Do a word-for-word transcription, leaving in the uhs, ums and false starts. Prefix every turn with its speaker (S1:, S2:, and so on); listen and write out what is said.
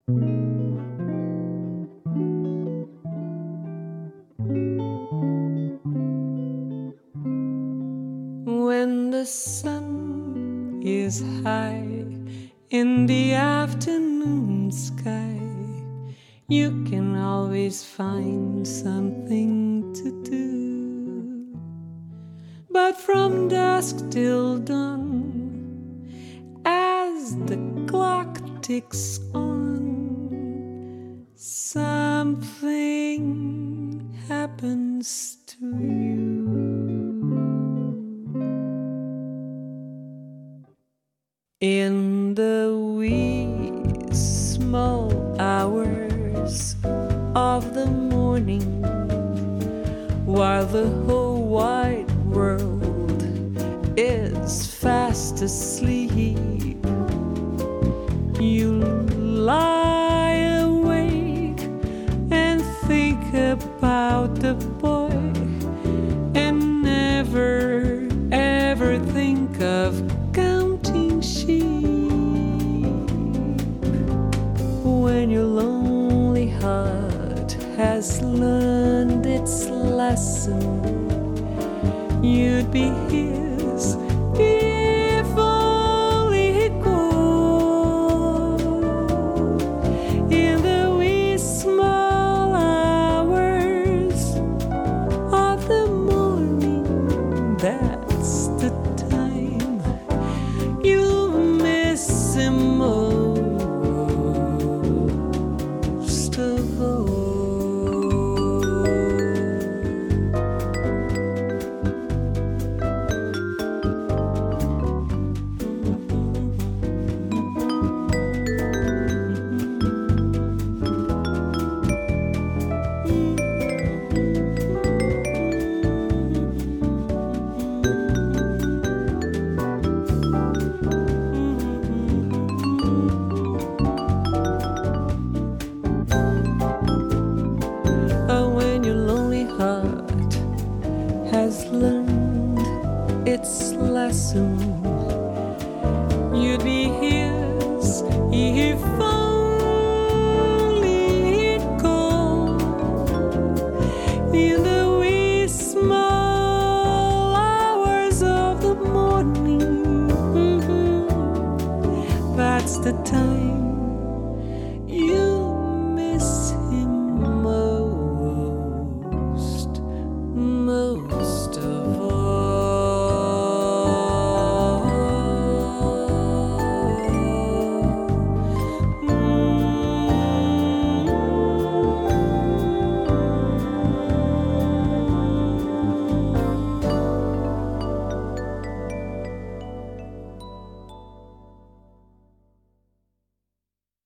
S1: When the sun is high in the afternoon sky, you can always find something to do. But from dusk till dawn, as the clock ticks on, something happens to you. In the wee small hours of the morning, while the whole wide world is fast asleep, you lie awake and think about the boy, and never ever think of counting sheep. When your lonely heart has learned its lesson, you'd be here